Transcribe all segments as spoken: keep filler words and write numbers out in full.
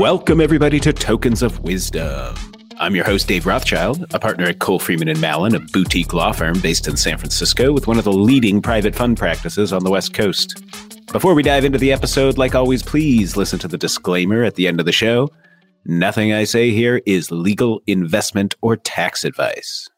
Welcome, everybody, to Tokens of Wisdom. I'm your host, Dave Rothschild, a partner at Cole Freeman and Mallon, a boutique law firm based in San Francisco with one of the leading private fund practices on the West Coast. Before we dive into the episode, like always, please listen to the disclaimer at the end of the show. Nothing I say here is legal, investment, or tax advice.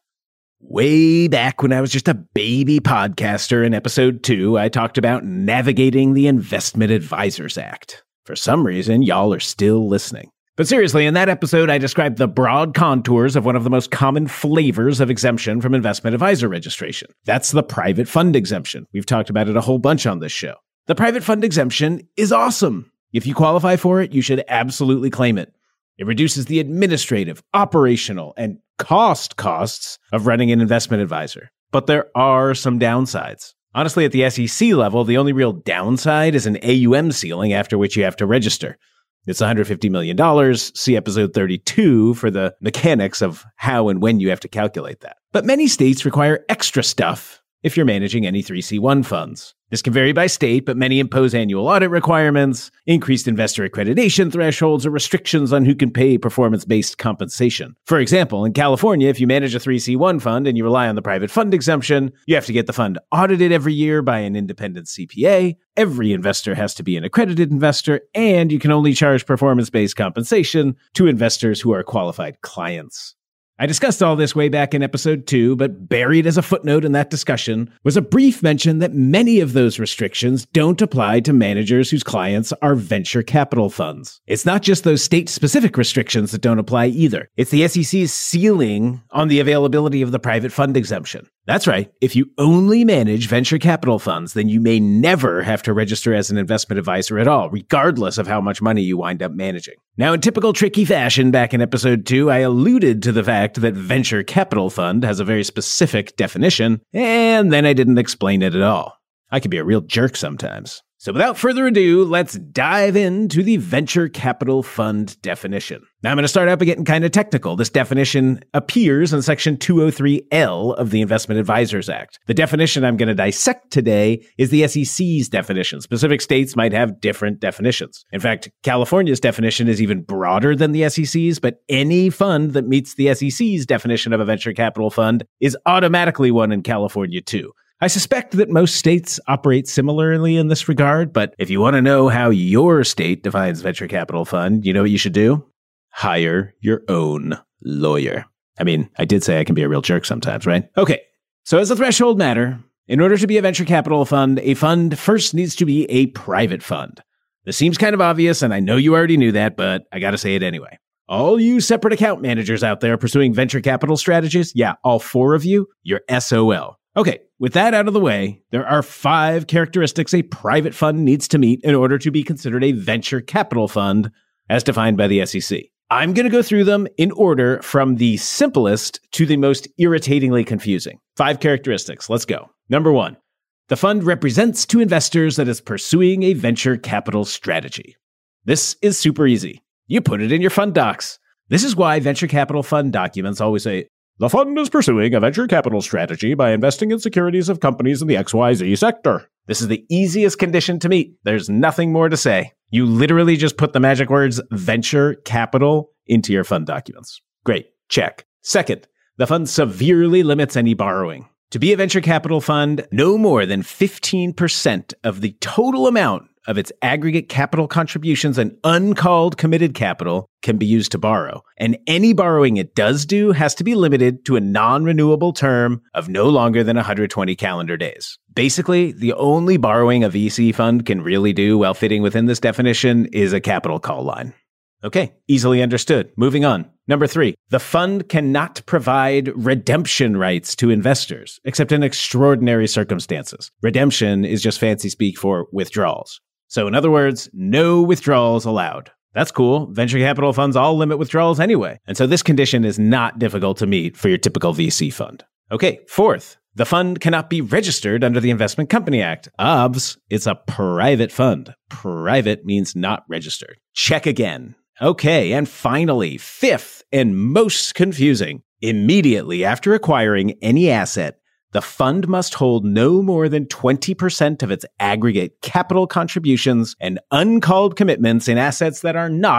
Way back when I was just a baby podcaster in episode two, I talked about navigating the Investment Advisors Act. For some reason, y'all are still listening. But seriously, in that episode, I described the broad contours of one of the most common flavors of exemption from investment advisor registration. That's the private fund exemption. We've talked about it a whole bunch on this show. The private fund exemption is awesome. If you qualify for it, you should absolutely claim it. It reduces the administrative, operational, and cost costs of running an investment advisor. But there are some downsides. Honestly, at the S E C level, the only real downside is an A U M ceiling after which you have to register. It's one hundred fifty million dollars. See episode thirty-two for the mechanics of how and when you have to calculate that. But many states require extra stuff if you're managing any three C one funds. This can vary by state, but many impose annual audit requirements, increased investor accreditation thresholds, or restrictions on who can pay performance-based compensation. For example, in California, if you manage a three C one fund and you rely on the private fund exemption, you have to get the fund audited every year by an independent C P A, every investor has to be an accredited investor, and you can only charge performance-based compensation to investors who are qualified clients. I discussed all this way back in episode two, but buried as a footnote in that discussion was a brief mention that many of those restrictions don't apply to managers whose clients are venture capital funds. It's not just those state-specific restrictions that don't apply either. It's the S E C's ceiling on the availability of the private fund exemption. That's right. If you only manage venture capital funds, then you may never have to register as an investment advisor at all, regardless of how much money you wind up managing. Now, in typical tricky fashion, back in episode two, I alluded to the fact that venture capital fund has a very specific definition, and then I didn't explain it at all. I can be a real jerk sometimes. So without further ado, let's dive into the venture capital fund definition. Now I'm going to start out by getting kind of technical. This definition appears in Section two oh three L of the Investment Advisors Act. The definition I'm going to dissect today is the S E C's definition. Specific states might have different definitions. In fact, California's definition is even broader than the S E C's, but any fund that meets the S E C's definition of a venture capital fund is automatically one in California too. I suspect that most states operate similarly in this regard, but if you want to know how your state defines venture capital fund, you know what you should do? Hire your own lawyer. I mean, I did say I can be a real jerk sometimes, right? Okay, so as a threshold matter, in order to be a venture capital fund, a fund first needs to be a private fund. This seems kind of obvious, and I know you already knew that, but I gotta say it anyway. All you separate account managers out there pursuing venture capital strategies, yeah, all four of you, you're S O L. Okay, with that out of the way, there are five characteristics a private fund needs to meet in order to be considered a venture capital fund as defined by the S E C. I'm going to go through them in order from the simplest to the most irritatingly confusing. Five characteristics. Let's go. Number one, the fund represents to investors that is pursuing a venture capital strategy. This is super easy. You put it in your fund docs. This is why venture capital fund documents always say, the fund is pursuing a venture capital strategy by investing in securities of companies in the X Y Z sector. This is the easiest condition to meet. There's nothing more to say. You literally just put the magic words venture capital into your fund documents. Great. Check. Second, the fund severely limits any borrowing. To be a venture capital fund, no more than fifteen percent of the total amount of its aggregate capital contributions and uncalled committed capital can be used to borrow. And any borrowing it does do has to be limited to a non-renewable term of no longer than one hundred twenty calendar days. Basically, the only borrowing a V C fund can really do while fitting within this definition is a capital call line. Okay, easily understood. Moving on. Number three, the fund cannot provide redemption rights to investors, except in extraordinary circumstances. Redemption is just fancy speak for withdrawals. So in other words, no withdrawals allowed. That's cool. Venture capital funds all limit withdrawals anyway. And so this condition is not difficult to meet for your typical V C fund. Okay, fourth, the fund cannot be registered under the Investment Company Act. Obvs, it's a private fund. Private means not registered. Check again. Okay, and finally, fifth and most confusing, immediately after acquiring any asset, the fund must hold no more than twenty percent of its aggregate capital contributions and uncalled commitments in assets that are not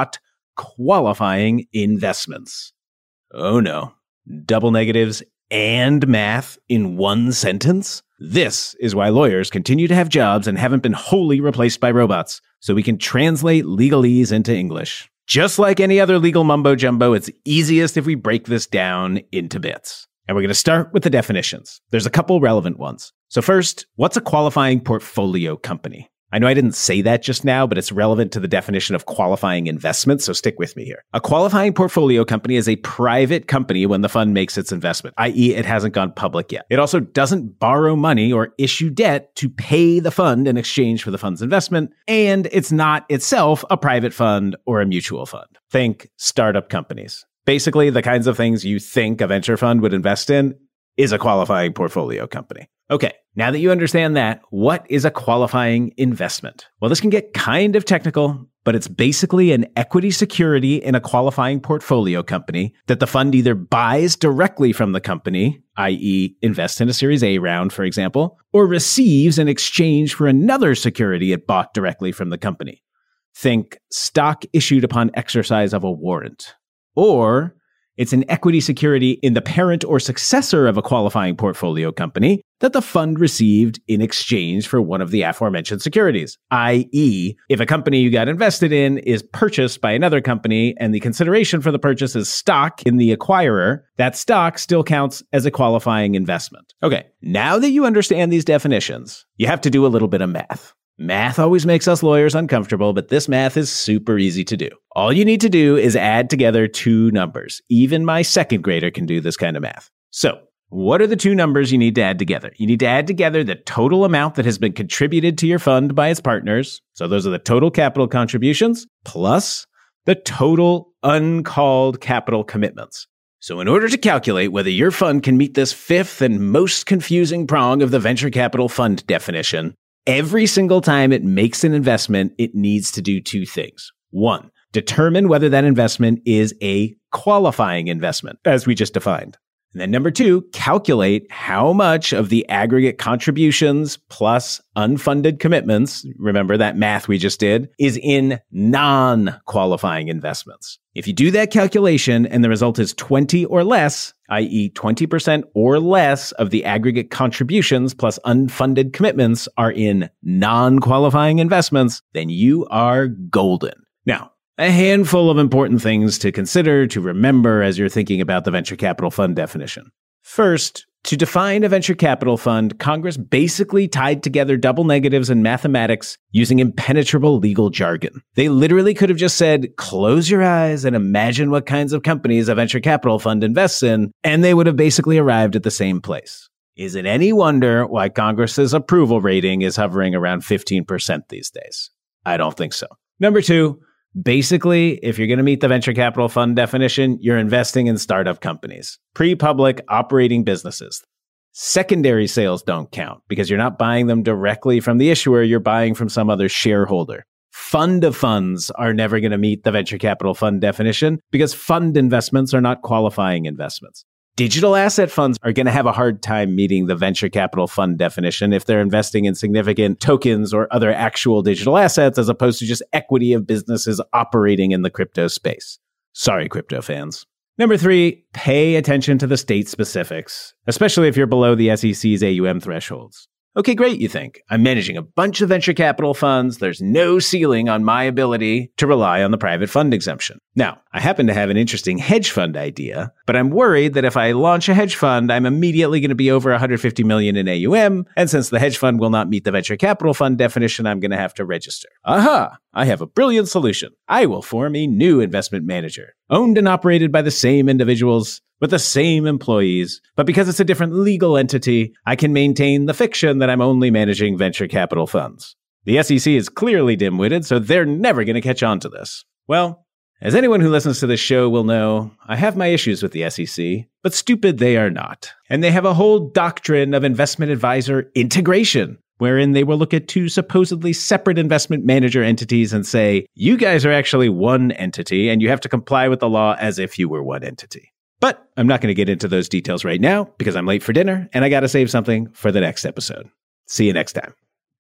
qualifying investments. Oh no, double negatives and math in one sentence? This is why lawyers continue to have jobs and haven't been wholly replaced by robots, so we can translate legalese into English. Just like any other legal mumbo-jumbo, it's easiest if we break this down into bits. And we're going to start with the definitions. There's a couple relevant ones. So first, what's a qualifying portfolio company? I know I didn't say that just now, but it's relevant to the definition of qualifying investment, so stick with me here. A qualifying portfolio company is a private company when the fund makes its investment, that is it hasn't gone public yet. It also doesn't borrow money or issue debt to pay the fund in exchange for the fund's investment, and it's not itself a private fund or a mutual fund. Think startup companies. Basically, the kinds of things you think a venture fund would invest in is a qualifying portfolio company. Okay, now that you understand that, what is a qualifying investment? Well, this can get kind of technical, but it's basically an equity security in a qualifying portfolio company that the fund either buys directly from the company, that is invest in a Series A round, for example, or receives in exchange for another security it bought directly from the company. Think stock issued upon exercise of a warrant. Or it's an equity security in the parent or successor of a qualifying portfolio company that the fund received in exchange for one of the aforementioned securities. that is, if a company you got invested in is purchased by another company and the consideration for the purchase is stock in the acquirer, that stock still counts as a qualifying investment. Okay, now that you understand these definitions, you have to do a little bit of math. Math always makes us lawyers uncomfortable, but this math is super easy to do. All you need to do is add together two numbers. Even my second grader can do this kind of math. So, what are the two numbers you need to add together? You need to add together the total amount that has been contributed to your fund by its partners. So those are the total capital contributions, plus the total uncalled capital commitments. So in order to calculate whether your fund can meet this fifth and most confusing prong of the venture capital fund definition, every single time it makes an investment, it needs to do two things. One, determine whether that investment is a qualifying investment, as we just defined. And then number two, calculate how much of the aggregate contributions plus unfunded commitments, remember that math we just did, is in non-qualifying investments. If you do that calculation and the result is twenty or less, that is twenty percent or less of the aggregate contributions plus unfunded commitments are in non-qualifying investments, then you are golden. Now, a handful of important things to consider, to remember as you're thinking about the venture capital fund definition. First, to define a venture capital fund, Congress basically tied together double negatives and mathematics using impenetrable legal jargon. They literally could have just said, close your eyes and imagine what kinds of companies a venture capital fund invests in, and they would have basically arrived at the same place. Is it any wonder why Congress's approval rating is hovering around fifteen percent these days? I don't think so. Number two, basically, if you're going to meet the venture capital fund definition, you're investing in startup companies, pre-public operating businesses. Secondary sales don't count because you're not buying them directly from the issuer, you're buying from some other shareholder. Fund of funds are never going to meet the venture capital fund definition because fund investments are not qualifying investments. Digital asset funds are going to have a hard time meeting the venture capital fund definition if they're investing in significant tokens or other actual digital assets as opposed to just equity of businesses operating in the crypto space. Sorry, crypto fans. Number three, pay attention to the state specifics, especially if you're below the S E C's A U M thresholds. Okay, great, you think. I'm managing a bunch of venture capital funds. There's no ceiling on my ability to rely on the private fund exemption. Now, I happen to have an interesting hedge fund idea, but I'm worried that if I launch a hedge fund, I'm immediately going to be over one hundred fifty million in A U M, and since the hedge fund will not meet the venture capital fund definition, I'm going to have to register. Aha! I have a brilliant solution. I will form a new investment manager, owned and operated by the same individuals, with the same employees, but because it's a different legal entity, I can maintain the fiction that I'm only managing venture capital funds. The S E C is clearly dim-witted, so they're never going to catch on to this. Well, as anyone who listens to this show will know, I have my issues with the S E C, but stupid they are not. And they have a whole doctrine of investment advisor integration, wherein they will look at two supposedly separate investment manager entities and say, you guys are actually one entity, and you have to comply with the law as if you were one entity. But I'm not going to get into those details right now because I'm late for dinner and I got to save something for the next episode. See you next time.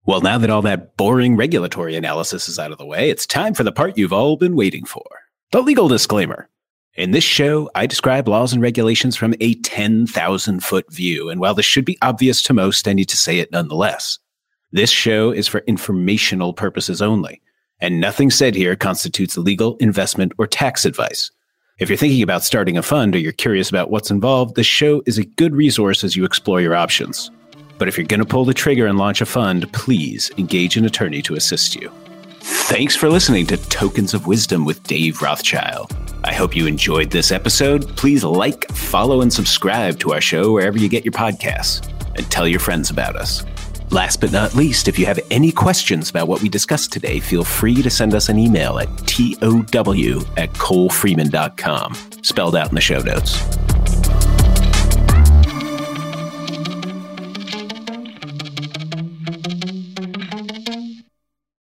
Well, now that all that boring regulatory analysis is out of the way, it's time for the part you've all been waiting for. The legal disclaimer. In this show, I describe laws and regulations from a ten thousand foot view, and while this should be obvious to most, I need to say it nonetheless. This show is for informational purposes only, and nothing said here constitutes legal, investment, or tax advice. If you're thinking about starting a fund or you're curious about what's involved, this show is a good resource as you explore your options. But if you're going to pull the trigger and launch a fund, please engage an attorney to assist you. Thanks for listening to Tokens of Wisdom with Dave Rothschild. I hope you enjoyed this episode. Please like, follow, and subscribe to our show wherever you get your podcasts, and tell your friends about us. Last but not least, if you have any questions about what we discussed today, feel free to send us an email at tow at cole freeman dot com, spelled out in the show notes.